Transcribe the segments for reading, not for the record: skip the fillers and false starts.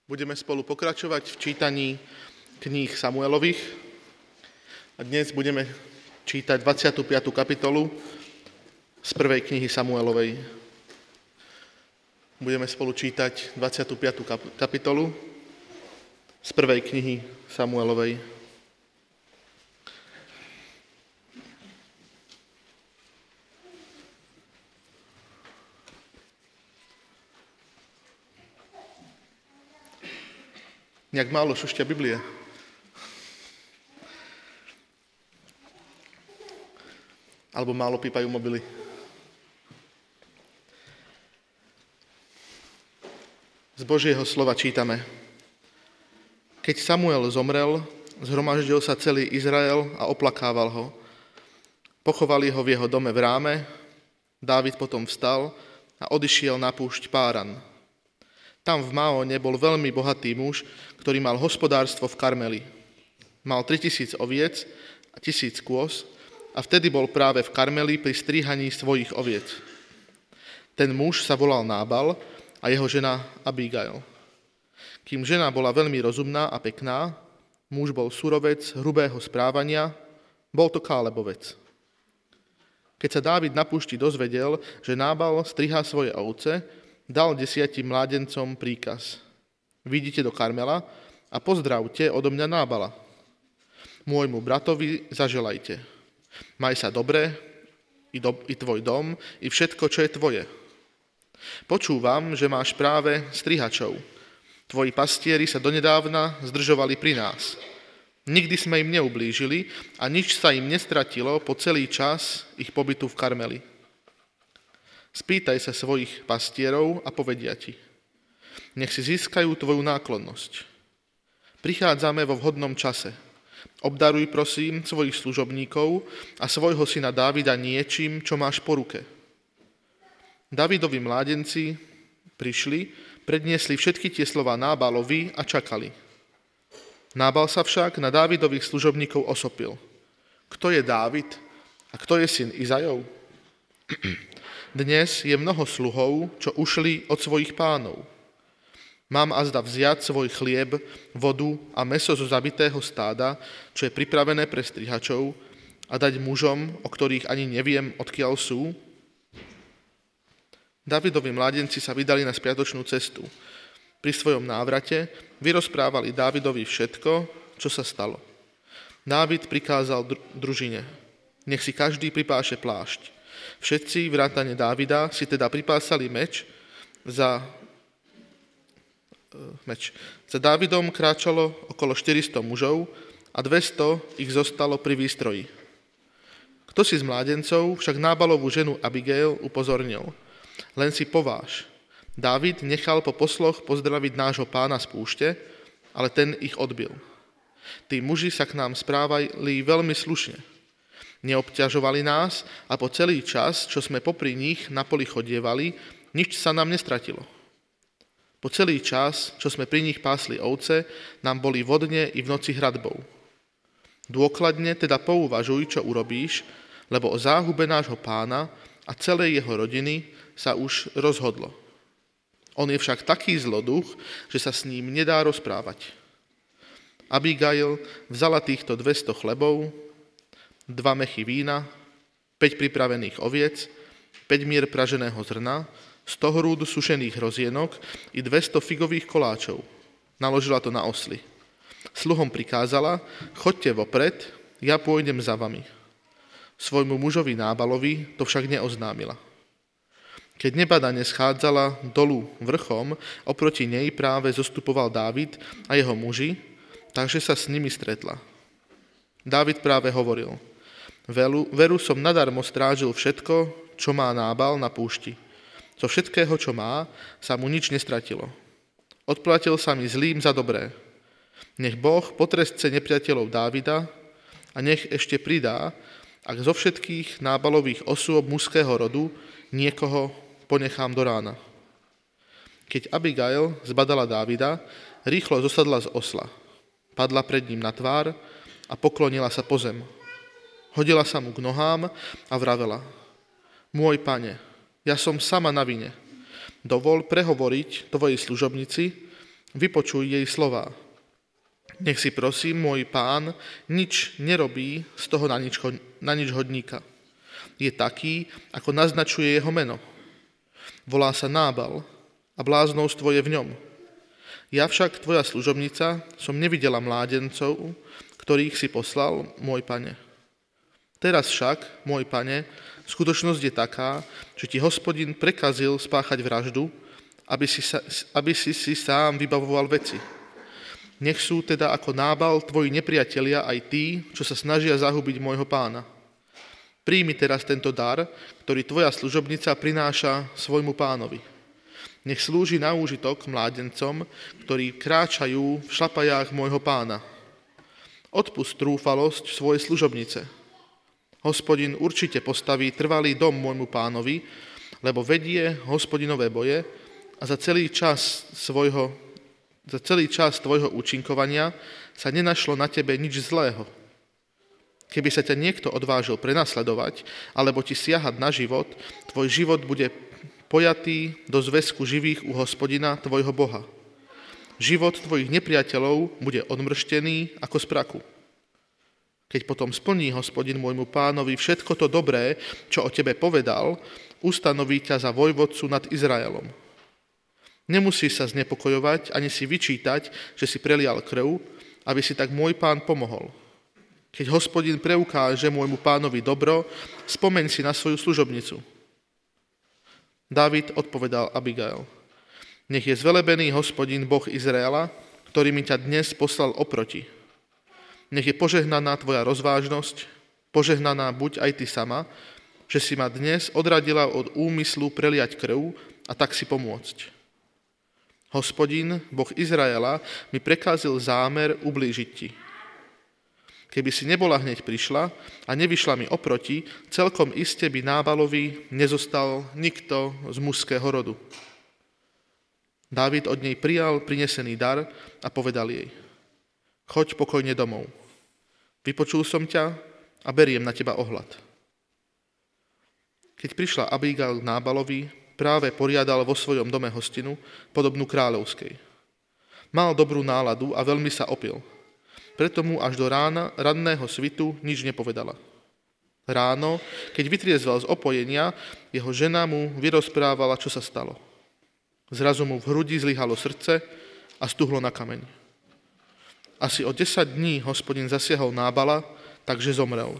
Budeme spolu pokračovať v čítaní kníh Samuelových a dnes budeme čítať 25. kapitolu z prvej knihy Samuelovej. Budeme spolu čítať 25. kapitolu z prvej knihy Samuelovej. Nejak málo šušťa Biblie. Alebo málo pípajú mobily. Z Božieho slova čítame. Keď Samuel zomrel, zhromaždil sa celý Izrael a oplakával ho. Pochovali ho v jeho dome v Ráme, Dávid potom vstal a odišiel na púšť Páran. Tam v Máone bol veľmi bohatý muž, ktorý mal hospodárstvo v Karmeli. Mal 3000 oviec a 1000 kôz a vtedy bol práve v Karmeli pri stríhaní svojich oviec. Ten muž sa volal Nábal a jeho žena Abigail. Kým žena bola veľmi rozumná a pekná, muž bol surovec, hrubého správania, bol to Kálebovec. Keď sa Dávid na púšti dozvedel, že Nábal strihá svoje ovce, dal 10 mládencom príkaz. Vidíte do Karmela a pozdravte odo mňa Nábala. Môjmu bratovi zaželajte. Maj sa dobre, i tvoj dom, i všetko, čo je tvoje. Počúvam, že máš práve strihačov. Tvoji pastieri sa donedávna zdržovali pri nás. Nikdy sme im neublížili a nič sa im nestratilo po celý čas ich pobytu v Karmeli. Spýtaj sa svojich pastierov a povedia ti. Nech si získajú tvoju náklonnosť. Prichádzame vo vhodnom čase. Obdaruj prosím svojich služobníkov a svojho syna Dávida niečím, čo máš po ruke. Davidovi mládenci prišli, predniesli všetky tie slová Nábalovi a čakali. Nábal sa však na Dávidových služobníkov osopil. Kto je Dávid a kto je syn Izajov? Dnes je mnoho sluhov, čo ušli od svojich pánov. Mám azda vziať svoj chlieb, vodu a mäso zo zabitého stáda, čo je pripravené pre strihačov, a dať mužom, o ktorých ani neviem, odkiaľ sú? Davidovi mládenci sa vydali na spiatočnú cestu. Pri svojom návrate vyrozprávali Dávidovi všetko, čo sa stalo. Dávid prikázal družine. Nech si každý pripáše plášť. Všetci, vrátane Dávida, si teda pripásali meč. Za Dávidom kráčalo okolo 400 mužov a 200 ich zostalo pri výstroji. Kto si z mládencov však Nábalovú ženu Abigail upozornil. Len si pováž. Dávid nechal po posloch pozdraviť nášho pána z púšte, ale ten ich odbil. Tí muži sa k nám správali veľmi slušne. Neobťažovali nás a po celý čas, čo sme popri nich na poli chodievali, nič sa nám nestratilo. Po celý čas, čo sme pri nich pásli ovce, nám boli vodne i v noci hradbou. Dôkladne teda pouvažuj, čo urobíš, lebo o záhube nášho pána a celej jeho rodiny sa už rozhodlo. On je však taký zloduch, že sa s ním nedá rozprávať. Abigail vzala týchto 200 chlebov, 2 mechy vína, 5 pripravených oviec, 5 mier praženého zrna, 100 hrúd sušených hrozienok i 200 figových koláčov. Naložila to na osly. Sluhom prikázala, choďte vopred, ja pôjdem za vami. Svojmu mužovi Nábalovi to však neoznámila. Keď nebadane schádzala dolu vrchom, oproti nej práve zostupoval Dávid a jeho muži, takže sa s nimi stretla. Dávid práve hovoril, veru som nadarmo strážil všetko, čo má Nábal na púšti. Zo všetkého, čo má, sa mu nič nestratilo. Odplatil sa mi zlým za dobré. Nech Boh potrestce nepriateľov Dávida a nech ešte pridá, ak zo všetkých Nábalových osôb mužského rodu niekoho ponechám do rána. Keď Abigail zbadala Dávida, rýchlo zosadla z osla. Padla pred ním na tvár a poklonila sa po zem. Hodila sa mu k nohám a vravela. Môj pane, ja som sama na vine. Dovol prehovoriť tvojej služobnici, vypočuj jej slová. Nech si prosím môj pán nič nerobí z toho na nič hodníka. Je taký, ako naznačuje jeho meno. Volá sa Nábal a bláznovstvo je v ňom. Ja však, tvoja služobnica, som nevidela mládencov, ktorých si poslal, môj pane. Teraz však, môj pane, skutočnosť je taká, že ti Hospodin prekazil spáchať vraždu, aby si sám vybavoval veci. Nech sú teda ako Nábal tvoji nepriatelia aj tí, čo sa snažia zahubiť môjho pána. Príjmi teraz tento dar, ktorý tvoja služobnica prináša svojmu pánovi. Nech slúži na úžitok mládencom, ktorí kráčajú v šlapajách môjho pána. Odpusť trúfalosť svojej služobnice. Hospodin určite postaví trvalý dom môjmu pánovi, lebo vedie hospodinové boje a za celý čas tvojho účinkovania sa nenašlo na tebe nič zlého. Keby sa ťa niekto odvážil prenasledovať alebo ti siahať na život, tvoj život bude pojatý do zväzku živých u Hospodina, tvojho Boha. Život tvojich nepriateľov bude odmrštený ako z praku. Keď potom splní Hospodin môjmu pánovi všetko to dobré, čo o tebe povedal, ustanoví ťa za vojvodcu nad Izraelom. Nemusíš sa znepokojovať ani si vyčítať, že si prelial krv, aby si tak môj pán pomohol. Keď Hospodin preukáže môjmu pánovi dobro, spomeň si na svoju služobnicu. Dávid odpovedal Abigail: Nech je zvelebený Hospodin, Boh Izraela, ktorý mi ťa dnes poslal oproti. Nech je požehnaná tvoja rozvážnosť, požehnaná buď aj ty sama, že si ma dnes odradila od úmyslu preliať krv a tak si pomôcť. Hospodin, Boh Izraela, mi prekázil zámer ublížiť ti. Keby si nebola hneď prišla a nevyšla mi oproti, celkom iste by Nábalovi nezostal nikto z mužského rodu. Dávid od nej prijal prinesený dar a povedal jej: Choď pokojne domov. Vypočul som ťa a beriem na teba ohľad. Keď prišla Abigail k Nábalovi, práve poriadal vo svojom dome hostinu, podobnú kráľovskej. Mal dobrú náladu a veľmi sa opil. Preto mu až do ranného svitu nič nepovedala. Ráno, keď vytriezval z opojenia, jeho žena mu vyrozprávala, čo sa stalo. Zrazu mu v hrudi zlyhalo srdce a stuhlo na kameň. Asi o 10 dní Hospodin zasiahol Nábala, takže zomrel.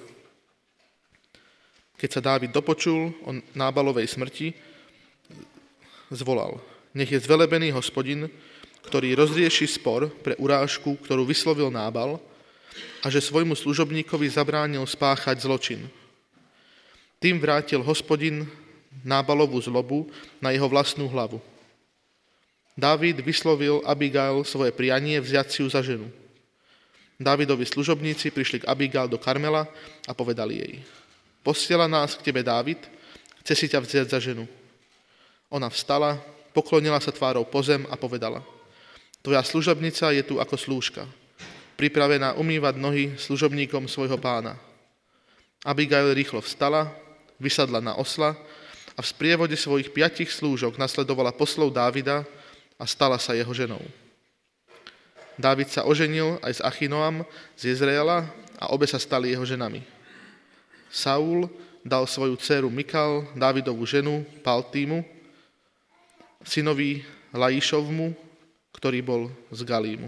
Keď sa Dávid dopočul o Nábalovej smrti, zvolal: Nech je zvelebený Hospodin, ktorý rozrieši spor pre urážku, ktorú vyslovil Nábal, a že svojmu služobníkovi zabránil spáchať zločin. Tým vrátil Hospodin Nábalovú zlobu na jeho vlastnú hlavu. Dávid vyslovil Abigail svoje prianie vziať si ju za ženu. Dávidovi služobníci prišli k Abigail do Karmela a povedali jej: Posiela nás k tebe Dávid, chce si ťa vziať za ženu. Ona vstala, poklonila sa tvárou po zem a povedala: Tvoja služobnica je tu ako slúžka, pripravená umývať nohy služobníkom svojho pána. Abigail rýchlo vstala, vysadla na osla a v sprievode svojich 5 slúžok nasledovala poslov Dávida a stala sa jeho ženou. Dávid sa oženil aj s Achinoam z Jezreela a obe sa stali jeho ženami. Saul dal svoju dcéru Mikal, Dávidovú ženu, Paltímu, synovi Laišovmu, ktorý bol z Galímu.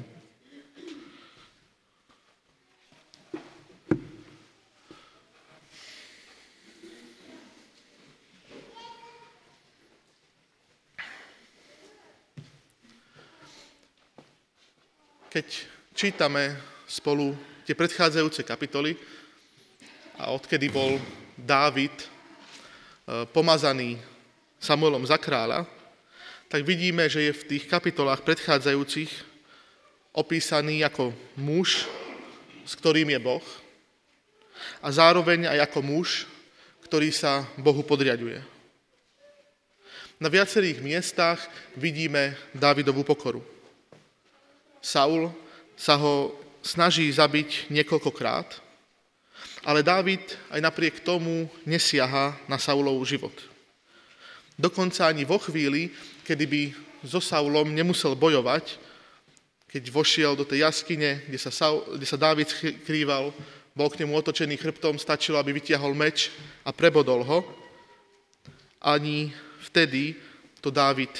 Keď čítame spolu tie predchádzajúce kapitoly a odkedy bol Dávid pomazaný Samuelom za kráľa, tak vidíme, že je v tých kapitolách predchádzajúcich opísaný ako muž, s ktorým je Boh, a zároveň aj ako muž, ktorý sa Bohu podriaďuje. Na viacerých miestach vidíme Dávidovú pokoru. Saul sa ho snaží zabiť niekoľkokrát, ale Dávid aj napriek tomu nesiaha na Saulov život. Dokonca ani vo chvíli, kedy by so Saulom nemusel bojovať, keď vošiel do tej jaskyne, kde sa Dávid skrýval, bol k nemu otočený chrbtom, stačilo, aby vytiahol meč a prebodol ho. Ani vtedy to Dávid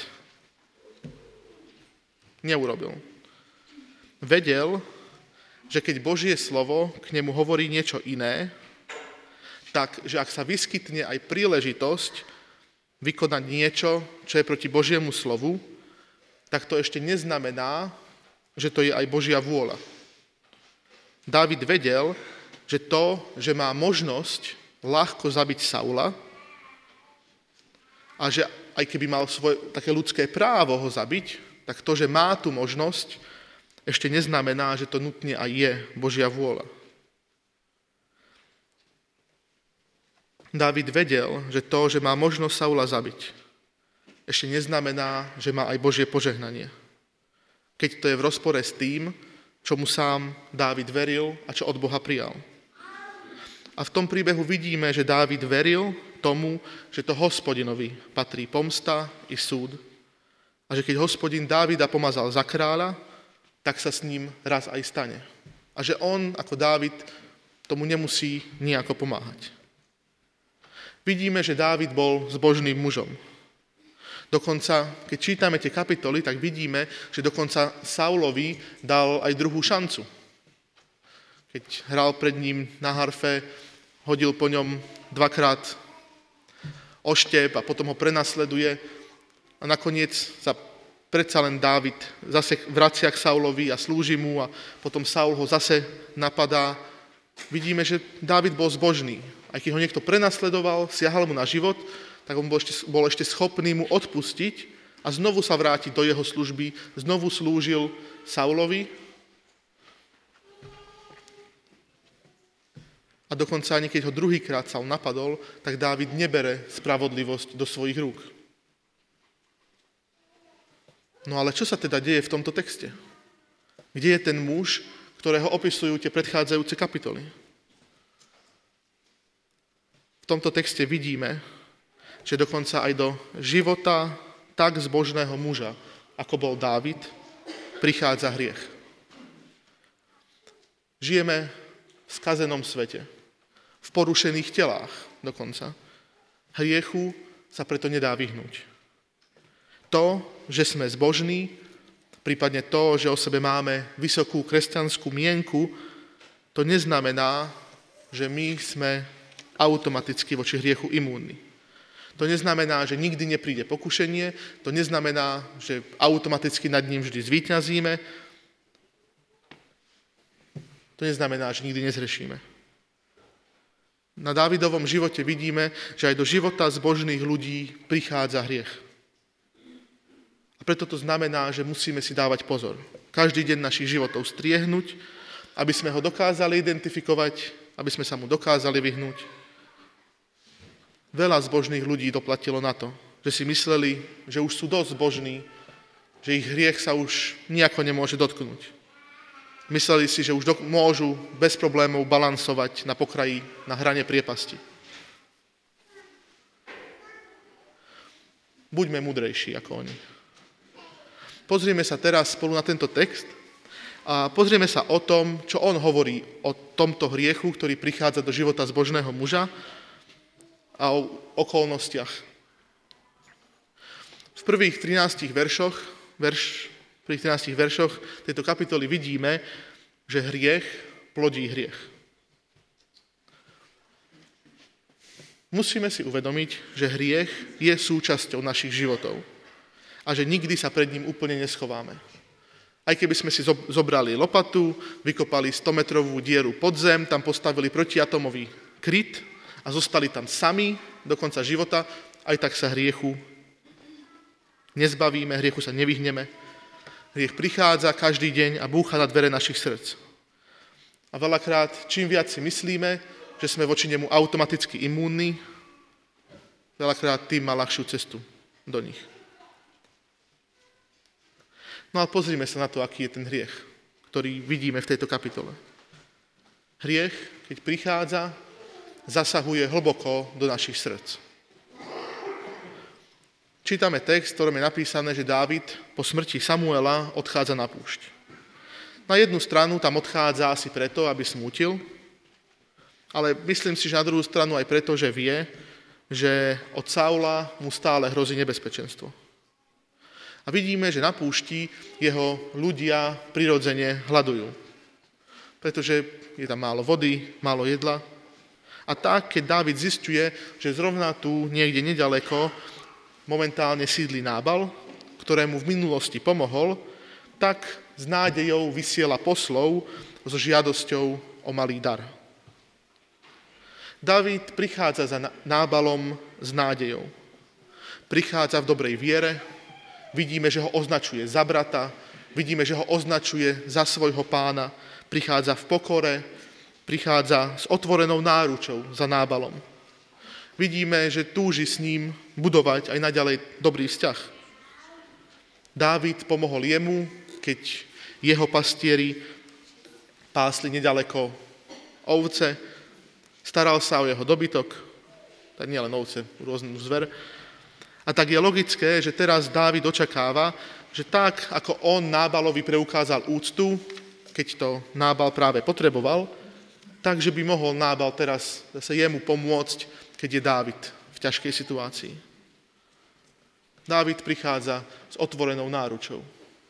neurobil. Vedel, že keď Božie slovo k nemu hovorí niečo iné, tak, že ak sa vyskytne aj príležitosť vykonať niečo, čo je proti Božiemu slovu, tak to ešte neznamená, že to je aj Božia vôľa. Dávid vedel, že to, že má možnosť ľahko zabiť Saula a že aj keby mal svoje také ľudské právo ho zabiť, tak to, že má tú možnosť, ešte neznamená, že to nutne aj je Božia vôľa. Dávid vedel, že to, že má možnosť Saula zabiť, ešte neznamená, že má aj Božie požehnanie. Keď to je v rozpore s tým, čomu sám Dávid veril a čo od Boha prijal. A v tom príbehu vidíme, že Dávid veril tomu, že to Hospodinovi patrí pomsta i súd a že keď Hospodin Dávida pomazal za kráľa, tak sa s ním raz aj stane. A že on, ako Dávid, tomu nemusí nejako pomáhať. Vidíme, že Dávid bol zbožným mužom. Dokonca, keď čítame tie kapitoly, tak vidíme, že dokonca Saulovi dal aj druhú šancu. Keď hral pred ním na harfe, hodil po ňom dvakrát oštep a potom ho prenasleduje a nakoniec sa predsa len Dávid zase vracia k Saulovi a slúži mu a potom Saul ho zase napadá. Vidíme, že Dávid bol zbožný. Aj keď ho niekto prenasledoval, siahal mu na život, tak on bol ešte schopný mu odpustiť a znovu sa vrátiť do jeho služby, znovu slúžil Saulovi. A dokonca ani keď ho druhýkrát Saul napadol, tak Dávid nebere spravodlivosť do svojich rúk. No ale čo sa teda deje v tomto texte? Kde je ten muž, ktorého opisujú tie predchádzajúce kapitoly? V tomto texte vidíme, že dokonca aj do života tak zbožného muža, ako bol Dávid, prichádza hriech. Žijeme v skazenom svete, v porušených telách dokonca. Hriechu sa preto nedá vyhnúť. To, že sme zbožní, prípadne to, že o sebe máme vysokú kresťanskú mienku, to neznamená, že my sme automaticky voči hriechu imúnni. To neznamená, že nikdy nepríde pokušenie, to neznamená, že automaticky nad ním vždy zvíťazíme, to neznamená, že nikdy nezhrešíme. Na Dávidovom živote vidíme, že aj do života zbožných ľudí prichádza hriech. A preto to znamená, že musíme si dávať pozor. Každý deň našich životov striehnúť, aby sme ho dokázali identifikovať, aby sme sa mu dokázali vyhnúť. Veľa zbožných ľudí doplatilo na to, že si mysleli, že už sú dosť zbožní, že ich hriech sa už nejako nemôže dotknúť. Mysleli si, že už môžu bez problémov balansovať na pokraji, na hrane priepasti. Buďme múdrejší ako oni. Pozrieme sa teraz spolu na tento text a pozrieme sa o tom, čo on hovorí o tomto hriechu, ktorý prichádza do života zbožného muža a o okolnostiach. V prvých 13 veršoch tejto kapitoly vidíme, že hriech plodí hriech. Musíme si uvedomiť, že hriech je súčasťou našich životov a že nikdy sa pred ním úplne neschováme. Aj keby sme si zobrali lopatu, vykopali 100-metrovú dieru pod zem, tam postavili protiatomový kryt a zostali tam sami do konca života, aj tak sa hriechu nezbavíme, hriechu sa nevyhneme. Hriech prichádza každý deň a búcha na dvere našich srdc. A veľakrát, čím viac si myslíme, že sme voči nemu automaticky imúnni, veľakrát tým má ľahšiu cestu do nich. No a pozrime sa na to, aký je ten hriech, ktorý vidíme v tejto kapitole. Hriech, keď prichádza, zasahuje hlboko do našich srdc. Čítame text, v ktorom je napísané, že Dávid po smrti Samuela odchádza na púšť. Na jednu stranu tam odchádza asi preto, aby smútil, ale myslím si, že na druhú stranu aj preto, že vie, že od Saula mu stále hrozí nebezpečenstvo. A vidíme, že na púšti jeho ľudia prirodzene hľadujú. Pretože je tam málo vody, málo jedla. A tak, keď Dávid zisťuje, že zrovna tu niekde nedaleko momentálne sídli Nábal, ktorému v minulosti pomohol, tak s nádejou vysiela poslov so žiadosťou o malý dar. Dávid prichádza za Nábalom s nádejou. Prichádza v dobrej viere, vidíme, že ho označuje za brata, vidíme, že ho označuje za svojho pána, prichádza v pokore, prichádza s otvorenou náručou za Nábalom. Vidíme, že túži s ním budovať aj naďalej dobrý vzťah. Dávid pomohol jemu, keď jeho pastieri pásli nedaleko ovce, staral sa o jeho dobytok, tak nie len ovce, rôznu zver. A tak je logické, že teraz Dávid očakáva, že tak, ako on Nábalovi preukázal úctu, keď to Nábal práve potreboval, takže by mohol Nábal teraz zase jemu pomôcť, keď je Dávid v ťažkej situácii. Dávid prichádza s otvorenou náručou.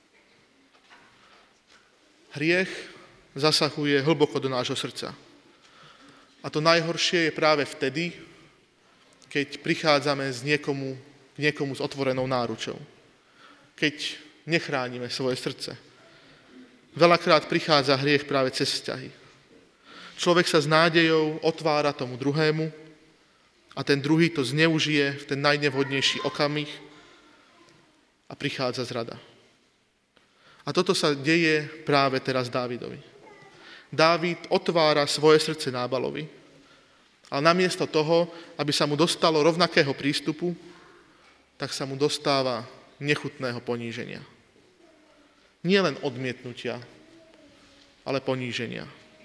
Hriech zasahuje hlboko do nášho srdca. A to najhoršie je práve vtedy, keď prichádzame k niekomu s otvorenou náručou. Keď nechránime svoje srdce. Veľakrát prichádza hriech práve cez vzťahy. Človek sa s nádejou otvára tomu druhému a ten druhý to zneužije v ten najnevhodnejší okamih a prichádza zrada. A toto sa deje práve teraz Dávidovi. Dávid otvára svoje srdce Nábalovi, ale namiesto toho, aby sa mu dostalo rovnakého prístupu, tak sa mu dostáva nechutného poníženia. Nie len odmietnutia, ale poníženia.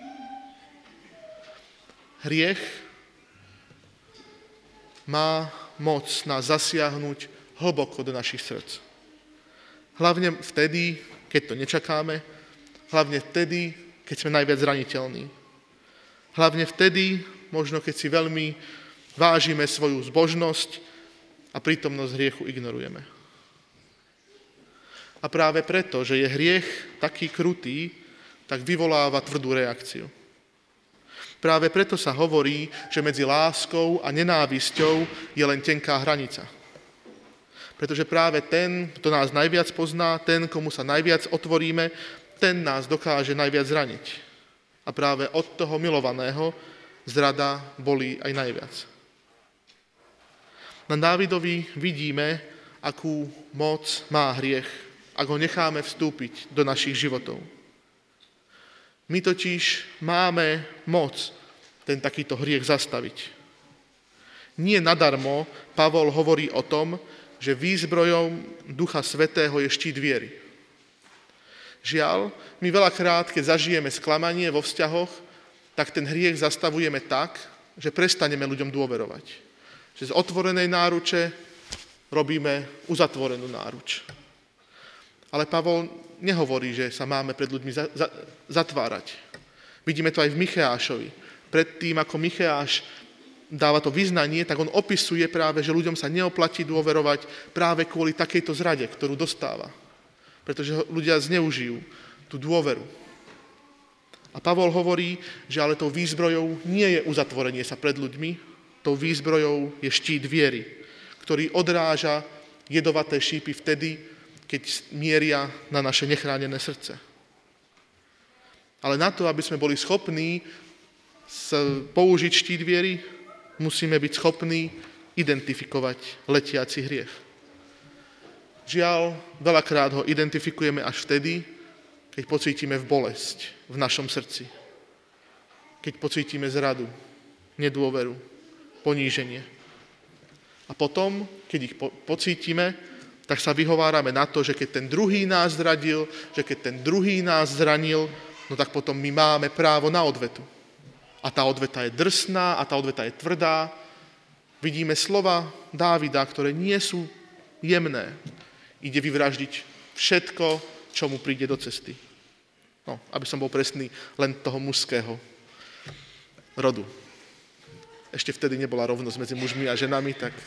Hriech má moc nás zasiahnuť hlboko do našich srdc. Hlavne vtedy, keď to nečakáme, hlavne vtedy, keď sme najviac zraniteľní. Hlavne vtedy, možno keď si veľmi vážime svoju zbožnosť a prítomnosť hriechu ignorujeme. A práve preto, že je hriech taký krutý, tak vyvoláva tvrdú reakciu. Práve preto sa hovorí, že medzi láskou a nenávisťou je len tenká hranica. Pretože práve ten, kto nás najviac pozná, ten, komu sa najviac otvoríme, ten nás dokáže najviac zraniť. A práve od toho milovaného zrada bolí aj najviac. Na Dávidovi vidíme, akú moc má hriech, ak ho necháme vstúpiť do našich životov. My totiž máme moc ten takýto hriech zastaviť. Nie nadarmo Pavol hovorí o tom, že výzbrojom Ducha Svätého je štít viery. Žiaľ, my veľakrát, keď zažijeme sklamanie vo vzťahoch, tak ten hriech zastavujeme tak, že prestaneme ľuďom dôverovať. Že z otvorenej náruče robíme uzatvorenú náruč. Ale Pavol nehovorí, že sa máme pred ľuďmi zatvárať. Vidíme to aj v Micheášovi. Predtým, ako Micheáš dáva to vyznanie, tak on opisuje práve, že ľuďom sa neoplatí dôverovať práve kvôli takejto zrade, ktorú dostáva. Pretože ľudia zneužijú tú dôveru. A Pavol hovorí, že ale tou výzbrojou nie je uzatvorenie sa pred ľuďmi, tou výzbrojou je štít viery, ktorý odráža jedovaté šípy vtedy, keď mieria na naše nechránené srdce. Ale na to, aby sme boli schopní použiť štít viery, musíme byť schopní identifikovať letiaci hriech. Žiaľ, veľakrát ho identifikujeme až vtedy, keď pocítime bolesť v našom srdci. Keď pocítime zradu, nedôveru, poníženie. A potom, keď ich pocítime, tak sa vyhovárame na to, že keď ten druhý nás zradil, že keď ten druhý nás zranil, no tak potom my máme právo na odvetu. A tá odveta je drsná, a tá odveta je tvrdá. Vidíme slova Dávida, ktoré nie sú jemné. Ide vyvraždiť všetko, čo mu príde do cesty. No, aby som bol presný, len toho mužského rodu. Ešte vtedy nebola rovnosť medzi mužmi a ženami, tak...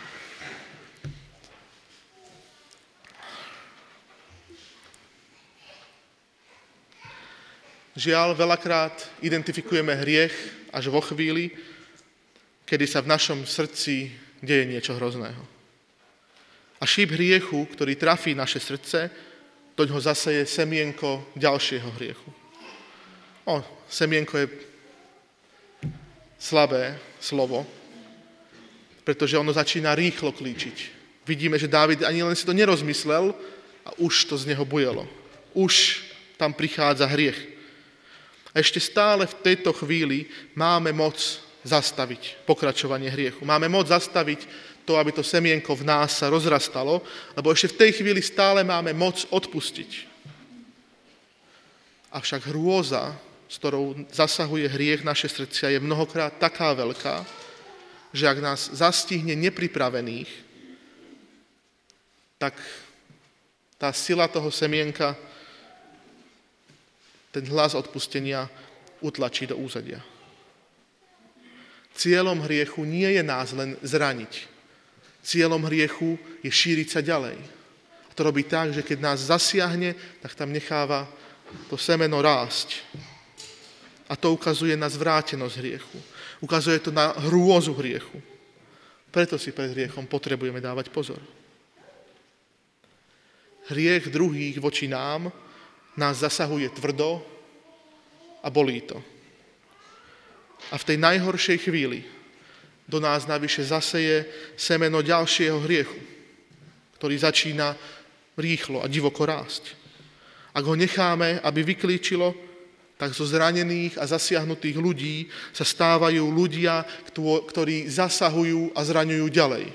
Žiaľ, veľakrát identifikujeme hriech až vo chvíli, kedy sa v našom srdci deje niečo hrozného. A šíp hriechu, ktorý trafí naše srdce, doňho zaseje semienko ďalšieho hriechu. Semienko je slabé slovo, pretože ono začína rýchlo klíčiť. Vidíme, že Dávid ani len si to nerozmyslel a už to z neho bujelo. Už tam prichádza hriech. A ešte stále v tejto chvíli máme moc zastaviť pokračovanie hriechu. Máme moc zastaviť to, aby to semienko v nás sa rozrastalo, lebo ešte v tej chvíli stále máme moc odpustiť. Avšak hrôza, s ktorou zasahuje hriech naše srdcia, je mnohokrát taká veľká, že ak nás zastihne nepripravených, tak tá sila toho semienka, ten hlas odpustenia utlačí do úzadia. Cieľom hriechu nie je nás len zraniť. Cieľom hriechu je šíriť sa ďalej. A to robí tak, že keď nás zasiahne, tak tam necháva to semeno rásť. A to ukazuje na zvrátenosť hriechu. Ukazuje to na hrôzu hriechu. Preto si pred hriechom potrebujeme dávať pozor. Hriech druhých voči nám nás zasahuje tvrdo a bolí to. A v tej najhoršej chvíli do nás navyše zaseje semeno ďalšieho hriechu, ktorý začína rýchlo a divoko rásť. Ak ho necháme, aby vyklíčilo, tak zo zranených a zasiahnutých ľudí sa stávajú ľudia, ktorí zasahujú a zraňujú ďalej.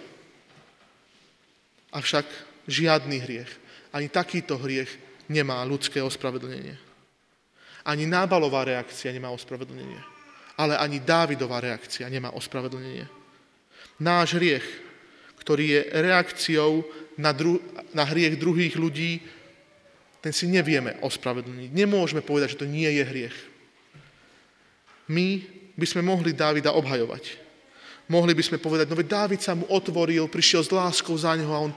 Avšak žiadny hriech, ani takýto hriech nemá ľudské ospravedlnenie. Ani Nábalová reakcia nemá ospravedlnenie. Ale ani Dávidová reakcia nemá ospravedlnenie. Náš hriech, ktorý je reakciou na hriech druhých ľudí, ten si nevieme ospravedlniť. Nemôžeme povedať, že to nie je hriech. My by sme mohli Dávida obhajovať. Mohli by sme povedať, no veď Dávid sa mu otvoril, prišiel s láskou za neho a on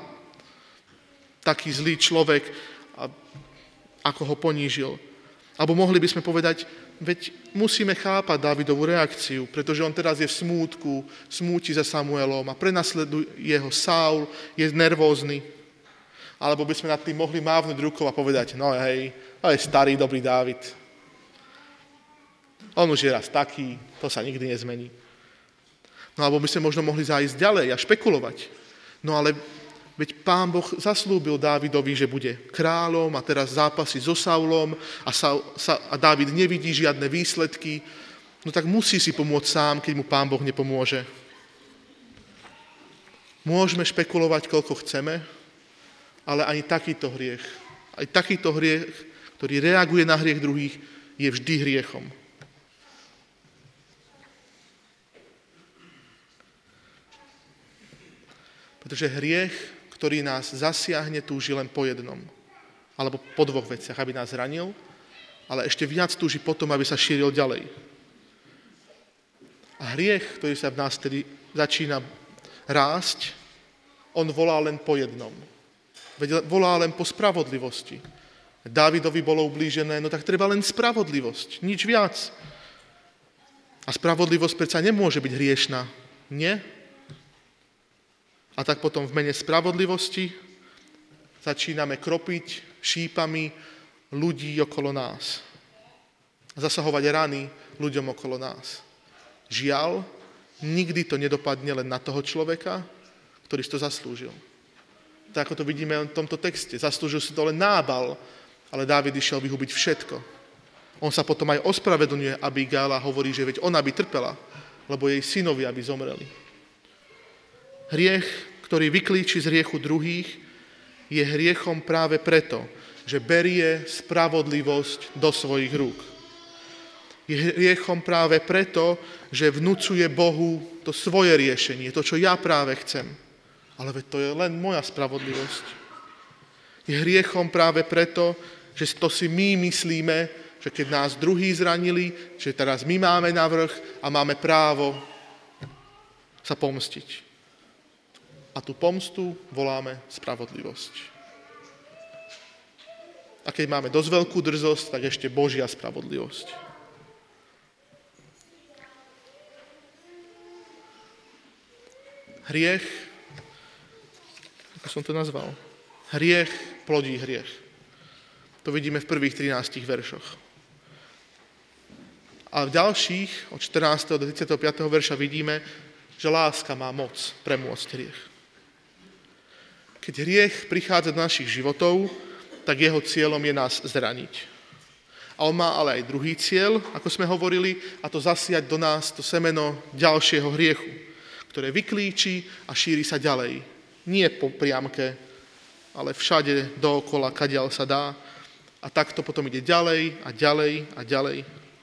taký zlý človek, a ako ho ponížil. Alebo mohli by sme povedať, veď musíme chápať Dávidovú reakciu, pretože on teraz je v smútku, smúti za Samuelom a prenasleduje ho Saul, je nervózny. Alebo by sme nad tým mohli mávnuť rukou a povedať, no hej, to je starý, dobrý Dávid. On už je raz taký, to sa nikdy nezmení. No alebo by sme možno mohli zájsť ďalej a špekulovať. No ale veď Pán Boh zaslúbil Dávidovi, že bude kráľom a teraz zápasí so Saulom a Dávid nevidí žiadne výsledky. No tak musí si pomôcť sám, keď mu Pán Boh nepomôže. Môžeme špekulovať, koľko chceme, ale ani takýto hriech, ktorý reaguje na hriech druhých, je vždy hriechom. Pretože hriech, ktorý nás zasiahne, túži len po jednom. Alebo po dvoch veciach, aby nás zranil, ale ešte viac túži potom, aby sa šíril ďalej. A hriech, ktorý sa v nás tedy začína rásť, on volá len po jednom. Volá len po spravodlivosti. Dávidovi bolo ublížené, no tak treba len spravodlivosť, nič viac. A spravodlivosť predsa nemôže byť hriešna, nie? A tak potom v mene spravodlivosti začíname kropiť šípami ľudí okolo nás. Zasahovať rany ľuďom okolo nás. Žiaľ, nikdy to nedopadne len na toho človeka, ktorý si to zaslúžil. Tak ako to vidíme v tomto texte. Zaslúžil si to len Nábal, ale Dávid išiel vyhubiť všetko. On sa potom aj ospravedlňuje Abigail a hovorí, že veď ona by trpela, lebo jej synovia by zomreli. Hriech, ktorý vyklíči z hriechu druhých, je hriechom práve preto, že berie spravodlivosť do svojich rúk. Je hriechom práve preto, že vnúcuje Bohu to svoje riešenie, to, čo ja práve chcem. Ale veď to je len moja spravodlivosť. Je hriechom práve preto, že to si my myslíme, že keď nás druhí zranili, že teraz my máme navrch a máme právo sa pomstiť. A tú pomstu voláme spravodlivosť. A keď máme dosť veľkú drzosť, tak ešte Božia spravodlivosť. Hriech, ako som to nazval? Hriech plodí hriech. To vidíme v prvých 13 veršoch. A v ďalších, od 14. do 35. verša vidíme, že láska má moc premôcť hriech. Keď hriech prichádza do našich životov, tak jeho cieľom je nás zraniť. A on má ale aj druhý cieľ, ako sme hovorili, a to zasiať do nás to semeno ďalšieho hriechu, ktoré vyklíči a šíri sa ďalej. Nie po priamke, ale všade dookola, kadiaľ sa dá. A takto potom ide ďalej a ďalej a ďalej.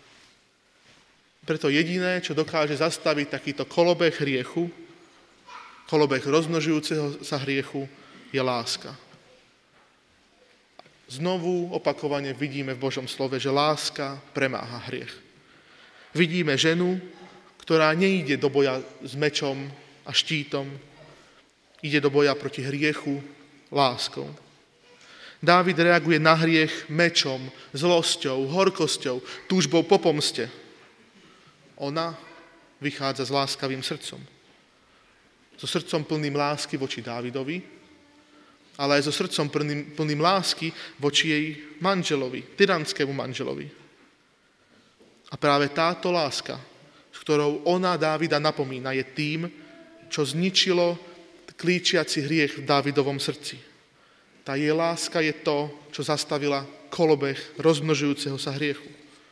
Preto jediné, čo dokáže zastaviť takýto kolobeh hriechu, kolobeh rozmnožujúceho sa hriechu, je láska. Znovu opakovane vidíme v Božom slove, že láska premáha hriech. Vidíme ženu, ktorá neide do boja s mečom a štítom, ide do boja proti hriechu láskou. Dávid reaguje na hriech mečom, zlosťou, horkosťou, túžbou po pomste. Ona vychádza s láskavým srdcom. So srdcom plným lásky voči Dávidovi, ale aj so srdcom plným lásky voči jej manželovi, tyranskému manželovi. A práve táto láska, s ktorou ona Dávida napomína, je tým, čo zničilo klíčiaci hriech v Dávidovom srdci. Tá jej láska je to, čo zastavila kolobeh rozmnožujúceho sa hriechu.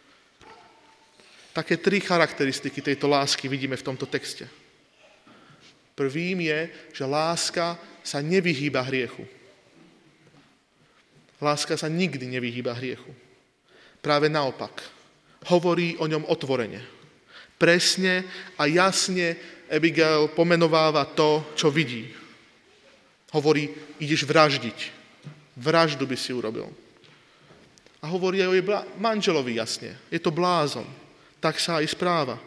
Také 3 charakteristiky tejto lásky vidíme v tomto texte. Prvým je, že láska sa nevyhýba hriechu. Láska sa nikdy nevyhýba hriechu. Práve naopak. Hovorí o ňom otvorene. Presne a jasne Abigail pomenováva to, čo vidí. Hovorí, ideš vraždiť. Vraždu by si urobil. A hovorí aj o jej manželovi jasne. Je to blázon. Tak sa aj správa.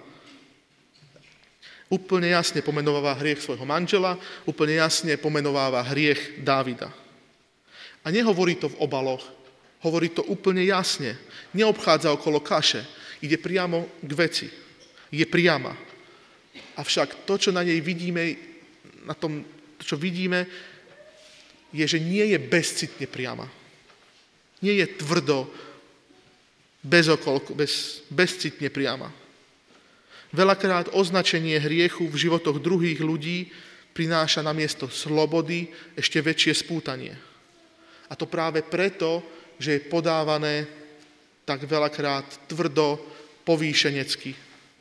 Úplne jasne pomenováva hriech svojho manžela, úplne jasne pomenováva hriech Dávida. A nehovorí to v obaloch, hovorí to úplne jasne. Neobchádza okolo kaše, ide priamo k veci. Je priama. Avšak to, čo na nej vidíme, čo vidíme, je, že nie je bezcitne priama. Nie je tvrdo, bezcitne priama. Veľakrát označenie hriechu v životoch druhých ľudí prináša namiesto slobody ešte väčšie spútanie. A to práve preto, že je podávané tak veľakrát tvrdo, povýšenecky.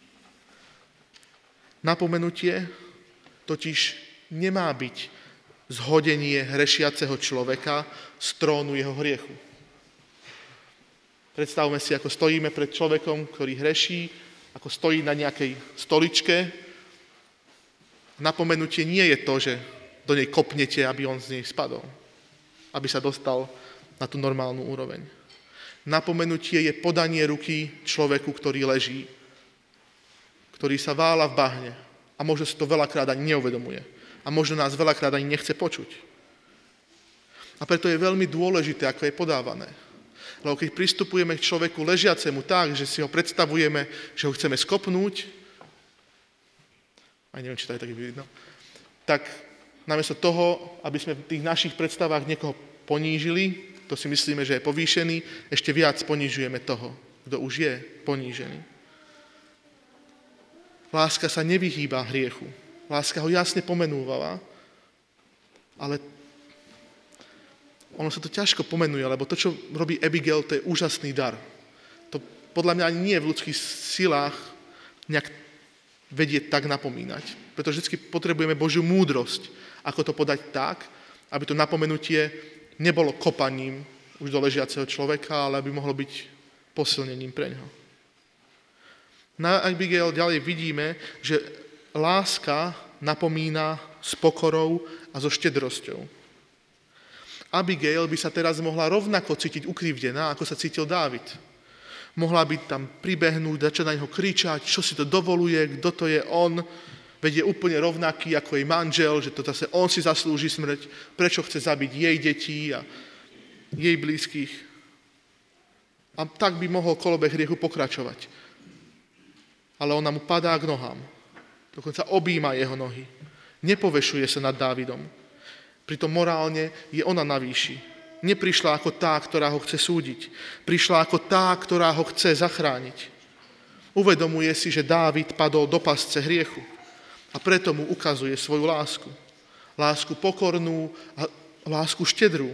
Napomenutie totiž nemá byť zhodenie hrešiaceho človeka z trónu jeho hriechu. Predstavme si, ako stojíme pred človekom, ktorý hreší, ako stojí na nejakej stoličke. Napomenutie nie je to, že do nej kopnete, aby on z nej spadol, aby sa dostal na tú normálnu úroveň. Napomenutie je podanie ruky človeku, ktorý leží, ktorý sa vála v bahne a možno si to veľakrát ani neuvedomuje a možno nás veľakrát ani nechce počuť. A preto je veľmi dôležité, ako je podávané. Lebo keď pristupujeme k človeku ležiacemu tak, že si ho predstavujeme, že ho chceme skopnúť, aj neviem, či to je tak vidno, tak namiesto toho, aby sme v tých našich predstavách niekoho ponížili, to si myslíme, že je povýšený, ešte viac ponižujeme toho, kto už je ponížený. Láska sa nevyhýba hriechu. Láska ho jasne pomenúvala, ale ono sa to ťažko pomenuje, lebo to, čo robí Abigail, to je úžasný dar. To podľa mňa ani nie je v ľudských silách nejak vedieť tak napomínať. Preto vždy potrebujeme Božiu múdrosť, ako to podať tak, aby to napomenutie nebolo kopaním už do ležiaceho človeka, ale aby mohlo byť posilnením pre ňoho. Na Abigail ďalej vidíme, že láska napomína s pokorou a so štedrosťou. Abigail by sa teraz mohla rovnako cítiť ukrivdená, ako sa cítil Dávid. Mohla by tam pribehnúť, začať na neho kričať, čo si to dovoluje, kto to je on, veď je úplne rovnaký ako jej manžel, že to zase on si zaslúži smrť, prečo chce zabiť jej deti a jej blízkych. A tak by mohol kolobeh hriechu pokračovať. Ale ona mu padá k nohám. Dokonca objíma jeho nohy. Nepovešuje sa nad Dávidom. Pritom morálne je ona na výši. Neprišla ako tá, ktorá ho chce súdiť. Prišla ako tá, ktorá ho chce zachrániť. Uvedomuje si, že Dávid padol do pasce hriechu. A preto mu ukazuje svoju lásku. Lásku pokornú a lásku štedrú.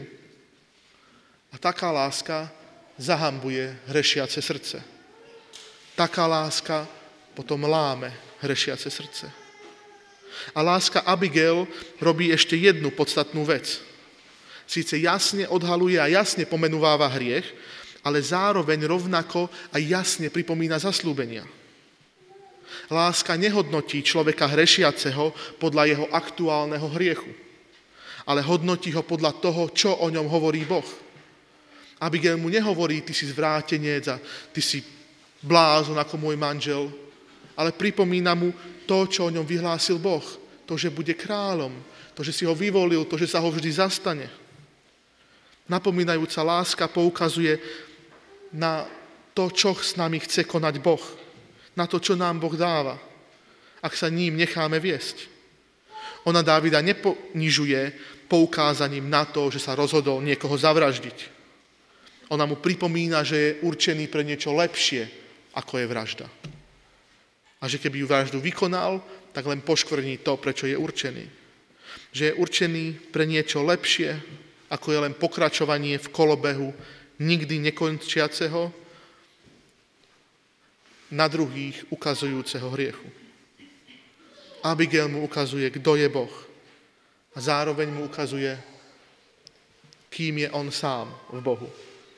A taká láska zahambuje hrešiace srdce. Taká láska potom láme hrešiace srdce. A láska Abigail robí ešte jednu podstatnú vec. Síce jasne odhaluje a jasne pomenúváva hriech, ale zároveň rovnako a jasne pripomína zasľúbenia. Láska nehodnotí človeka hrešiaceho podľa jeho aktuálneho hriechu, ale hodnotí ho podľa toho, čo o ňom hovorí Boh. Abigail mu nehovorí, ty si zvrátenec a ty si blázon ako môj manžel, ale pripomína mu to, čo o ňom vyhlásil Boh. To, že bude kráľom, to, že si ho vyvolil, to, že sa ho vždy zastane. Napomínajúca láska poukazuje na to, čo s nami chce konať Boh. Na to, čo nám Boh dáva, ak sa ním necháme viesť. Ona Dávida neponižuje poukázaním na to, že sa rozhodol niekoho zavraždiť. Ona mu pripomína, že je určený pre niečo lepšie, ako je vražda. A že keby ju vraždu vykonal, tak len poškvrní to, prečo je určený. Že je určený pre niečo lepšie, ako je len pokračovanie v kolobehu nikdy nekončiaceho, na druhých ukazujúceho hriechu. Abigail mu ukazuje, kto je Boh. A zároveň mu ukazuje, kým je on sám v Bohu.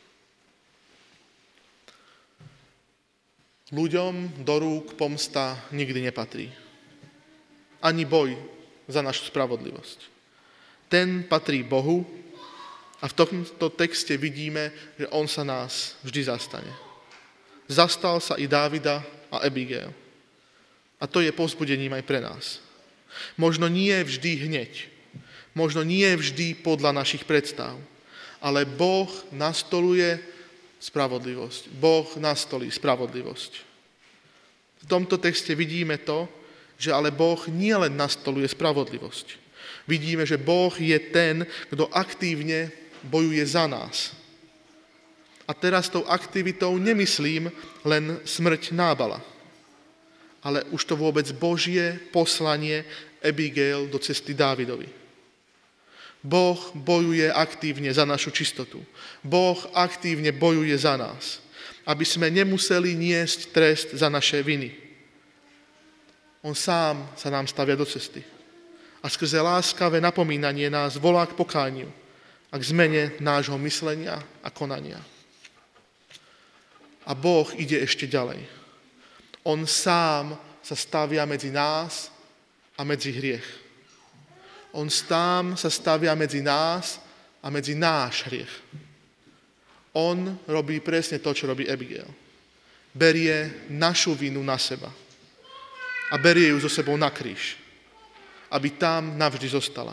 Ľuďom do rúk pomsta nikdy nepatrí. Ani boj za našu spravodlivosť. Ten patrí Bohu a v tomto texte vidíme, že on sa nás vždy zastane. Zastal sa i Dávida a Abigail. A to je povzbudením aj pre nás. Možno nie vždy hneď, možno nie vždy podľa našich predstav, ale Boh nastoluje spravodlivosť. Boh nastolí spravodlivosť. V tomto texte vidíme to, že ale Boh nielen nastoluje spravodlivosť. Vidíme, že Boh je ten, kto aktívne bojuje za nás. A teraz tou aktivitou nemyslím len smrť Nábala, ale už to vôbec Božie poslanie Abigail do cesty Dávidovi. Boh bojuje aktívne za našu čistotu. Boh aktívne bojuje za nás, aby sme nemuseli niesť trest za naše viny. On sám sa nám stavia do cesty. A skrze láskavé napomínanie nás volá k pokániu a k zmene nášho myslenia a konania. A Boh ide ešte ďalej. On sám sa stavia medzi nás a medzi hriech. On sám sa stavia medzi nás a medzi náš hriech. On robí presne to, čo robí Abigail. Berie našu vinu na seba. A berie ju so sebou na kríž. Aby tam navždy zostala.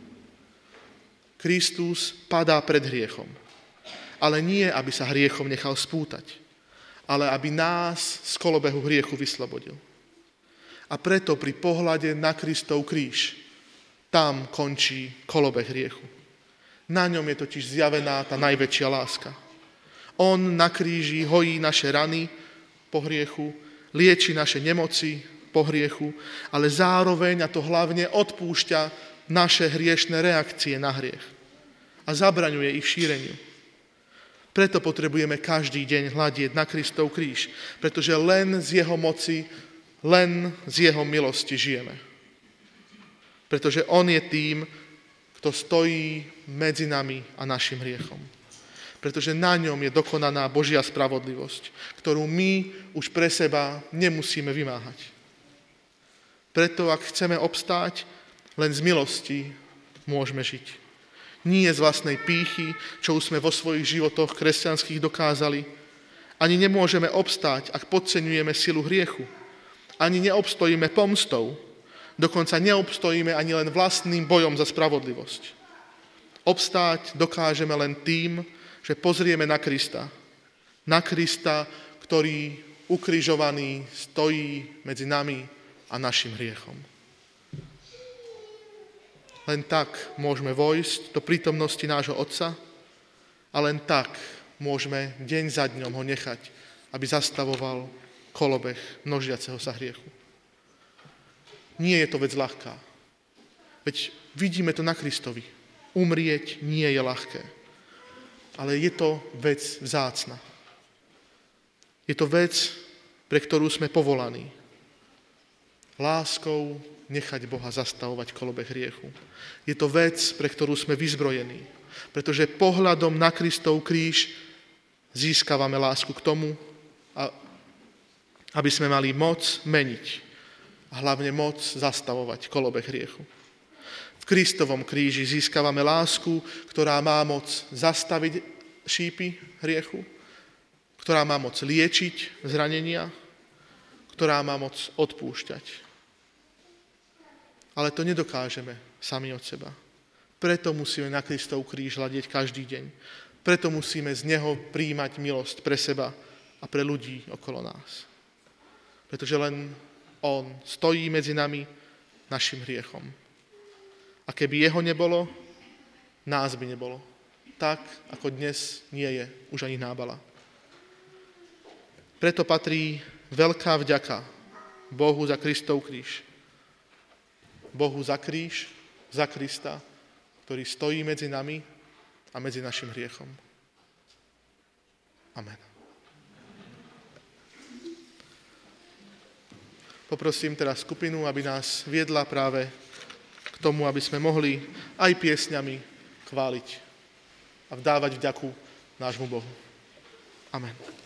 Kristus padá pred hriechom. Ale nie, aby sa hriechom nechal spútať. Ale aby nás z kolobehu hriechu vyslobodil. A preto pri pohľade na Kristov kríž tam končí kolobeh hriechu. Na ňom je totiž zjavená tá najväčšia láska. On na kríži hojí naše rany po hriechu, lieči naše nemoci po hriechu, ale zároveň, a to hlavne, odpúšťa naše hriešne reakcie na hriech a zabraňuje ich šíreniu. Preto potrebujeme každý deň hľadieť na Kristov kríž, pretože len z jeho moci, len z jeho milosti žijeme. Pretože on je tým, kto stojí medzi nami a našim hriechom. Pretože na ňom je dokonaná Božia spravodlivosť, ktorú my už pre seba nemusíme vymáhať. Preto, ak chceme obstáť, len z milosti môžeme žiť. Nie z vlastnej pýchy, čo už sme vo svojich životoch kresťanských dokázali. Ani nemôžeme obstáť, ak podceňujeme silu hriechu. Ani neobstojíme pomstou. Dokonca neobstojíme ani len vlastným bojom za spravodlivosť. Obstáť dokážeme len tým, že pozrieme na Krista. Na Krista, ktorý ukrižovaný stojí medzi nami a našim hriechom. Len tak môžeme vojsť do prítomnosti nášho Otca a len tak môžeme deň za dňom ho nechať, aby zastavoval kolobeh množiaceho sa hriechu. Nie je to vec ľahká. Veď vidíme to na Kristovi. Umrieť nie je ľahké. Ale je to vec vzácna. Je to vec, pre ktorú sme povolaní. Láskou nechať Boha zastavovať kolobeh hriechu. Je to vec, pre ktorú sme vyzbrojení. Pretože pohľadom na Kristov kríž získavame lásku k tomu, aby sme mali moc meniť a hlavne moc zastavovať kolobeh hriechu. V Kristovom kríži získavame lásku, ktorá má moc zastaviť šípy hriechu, ktorá má moc liečiť zranenia, ktorá má moc odpúšťať. Ale to nedokážeme sami od seba. Preto musíme na Kristov kríž hľadieť každý deň. Preto musíme z neho prijímať milosť pre seba a pre ľudí okolo nás. Pretože len on stojí medzi nami našim hriechom. A keby jeho nebolo, nás by nebolo. Tak, ako dnes nie je už ani Nábala. Preto patrí veľká vďaka Bohu za Kristov kríž. Bohu za kríž, za Krista, ktorý stojí medzi nami a medzi našim hriechom. Amen. Poprosím teraz skupinu, aby nás viedla práve k tomu, aby sme mohli aj piesňami chváliť a vdávať vďaku nášmu Bohu. Amen.